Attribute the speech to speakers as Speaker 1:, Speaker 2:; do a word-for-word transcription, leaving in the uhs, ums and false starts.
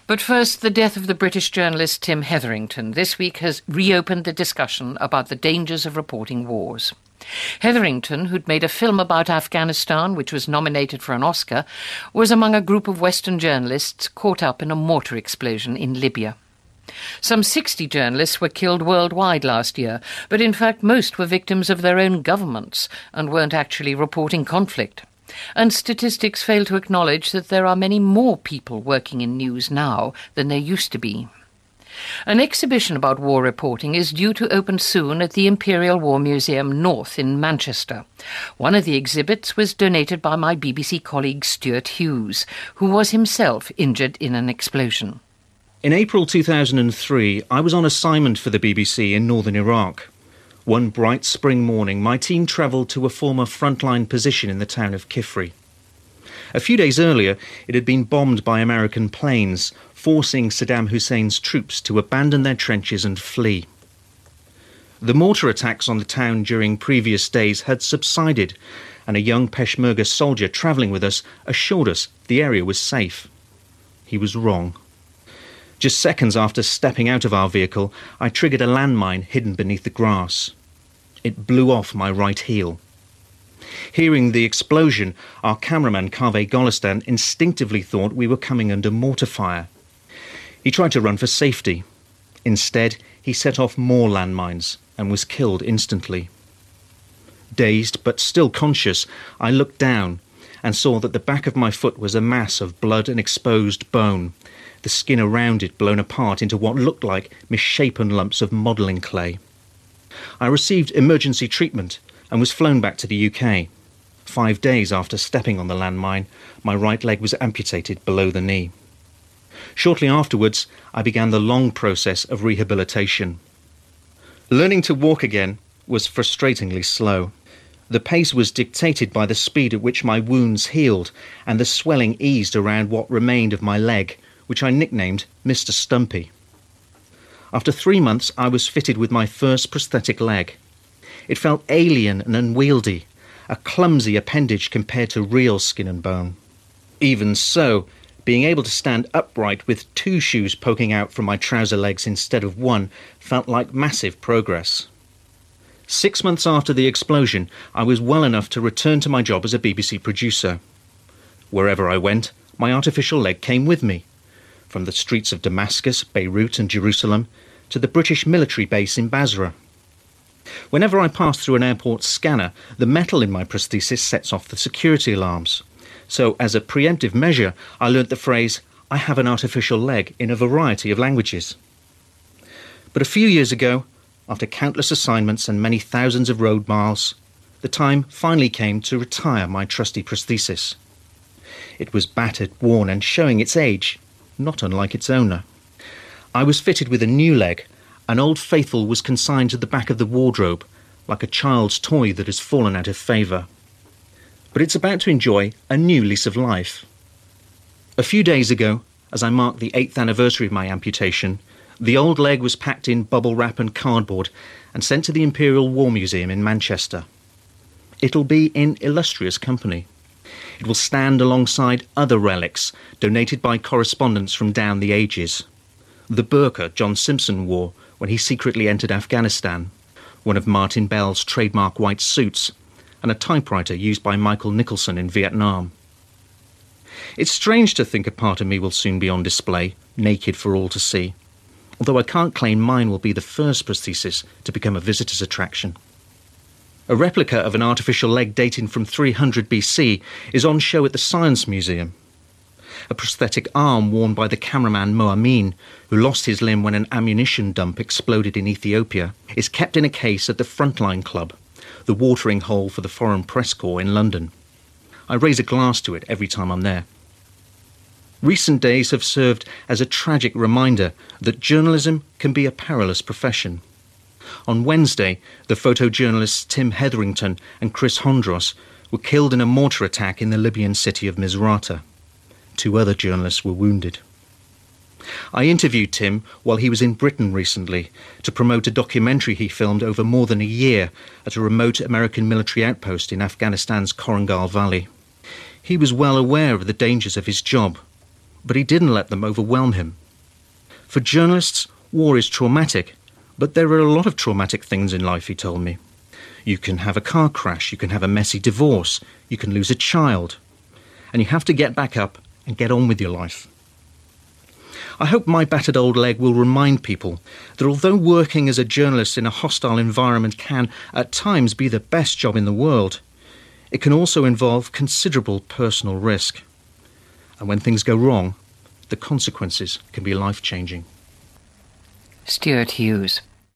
Speaker 1: But first, the death of the British journalist Tim Hetherington this week has reopened the discussion about the dangers of reporting wars. Hetherington, who'd made a film about Afghanistan, which was nominated for an Oscar, was among a group of Western journalists caught up in a mortar explosion in Libya. Some sixty journalists were killed worldwide last year, but in fact most were victims of their own governments and weren't actually reporting conflict. And statistics fail to acknowledge that there are many more people working in news now than there used to be. An exhibition about war reporting is due to open soon at the Imperial War Museum North in Manchester. One of the exhibits was donated by my B B C colleague Stuart Hughes, who was himself injured in an explosion.
Speaker 2: In April two thousand three, I was on assignment for the B B C in northern Iraq. One bright spring morning, my team travelled to a former frontline position in the town of Kifri. A few days earlier, it had been bombed by American planes, forcing Saddam Hussein's troops to abandon their trenches and flee. The mortar attacks on the town during previous days had subsided, and a young Peshmerga soldier travelling with us assured us the area was safe. He was wrong. Just seconds after stepping out of our vehicle, I triggered a landmine hidden beneath the grass. It blew off my right heel. Hearing the explosion, our cameraman Kaveh Golistan instinctively thought we were coming under mortar fire. He tried to run for safety. Instead, he set off more landmines and was killed instantly. Dazed but still conscious, I looked down and saw that the back of my foot was a mass of blood and exposed bone, the skin around it blown apart into what looked like misshapen lumps of modelling clay. I received emergency treatment and was flown back to the U K. Five days after stepping on the landmine, my right leg was amputated below the knee. Shortly afterwards, I began the long process of rehabilitation. Learning to walk again was frustratingly slow. The pace was dictated by the speed at which my wounds healed and the swelling eased around what remained of my leg, which I nicknamed Mister Stumpy. After three months, I was fitted with my first prosthetic leg. It felt alien and unwieldy, a clumsy appendage compared to real skin and bone. Even so, being able to stand upright with two shoes poking out from my trouser legs instead of one felt like massive progress. Six months after the explosion, I was well enough to return to my job as a B B C producer. Wherever I went, my artificial leg came with me. From the streets of Damascus, Beirut and Jerusalem to the British military base in Basra. Whenever I pass through an airport scanner, the metal in my prosthesis sets off the security alarms. So as a preemptive measure, I learnt the phrase, "I have an artificial leg," in a variety of languages. But a few years ago, after countless assignments and many thousands of road miles, the time finally came to retire my trusty prosthesis. It was battered, worn and showing its age, not unlike its owner. I was fitted with a new leg, and Old Faithful was consigned to the back of the wardrobe, like a child's toy that has fallen out of favour. But it's about to enjoy a new lease of life. A few days ago, as I marked the eighth anniversary of my amputation, the old leg was packed in bubble wrap and cardboard and sent to the Imperial War Museum in Manchester. It'll be in illustrious company. It will stand alongside other relics donated by correspondents from down the ages. The burqa John Simpson wore when he secretly entered Afghanistan, one of Martin Bell's trademark white suits, and a typewriter used by Michael Nicholson in Vietnam. It's strange to think a part of me will soon be on display, naked for all to see, although I can't claim mine will be the first prosthesis to become a visitor's attraction. A replica of an artificial leg dating from three hundred B C is on show at the Science Museum. A prosthetic arm worn by the cameraman Mo Amin, who lost his limb when an ammunition dump exploded in Ethiopia, is kept in a case at the Frontline Club, the watering hole for the Foreign Press Corps in London. I raise a glass to it every time I'm there. Recent days have served as a tragic reminder that journalism can be a perilous profession. On Wednesday, the photojournalists Tim Hetherington and Chris Hondros were killed in a mortar attack in the Libyan city of Misrata. Two other journalists were wounded. I interviewed Tim while he was in Britain recently to promote a documentary he filmed over more than a year at a remote American military outpost in Afghanistan's Korangal Valley. He was well aware of the dangers of his job, but he didn't let them overwhelm him. For journalists, war is traumatic, but there are a lot of traumatic things in life, he told me. You can have a car crash, you can have a messy divorce, you can lose a child, and you have to get back up and get on with your life. I hope my battered old leg will remind people that although working as a journalist in a hostile environment can, at times, be the best job in the world, it can also involve considerable personal risk. And when things go wrong, the consequences can be life-changing.
Speaker 1: Stuart Hughes.